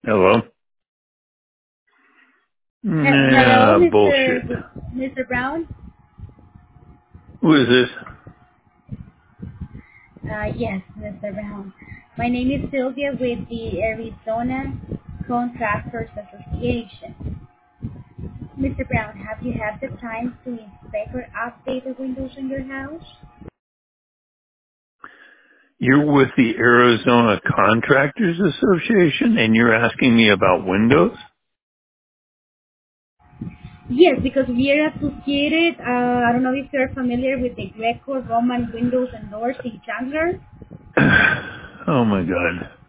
Hello? Hello, Nah, bullshit. Mr. Brown. Who is this? Yes, Mr. Brown. My name is Sylvia with the Arizona Contractors Association. Mr. Brown, have you had the time to inspect or update the windows in your house? You're with the Arizona Contractors Association and you're asking me about windows? Yes, because we are associated. I don't know if you're familiar with the Greco-Roman windows and doors in Chandler. Oh my god.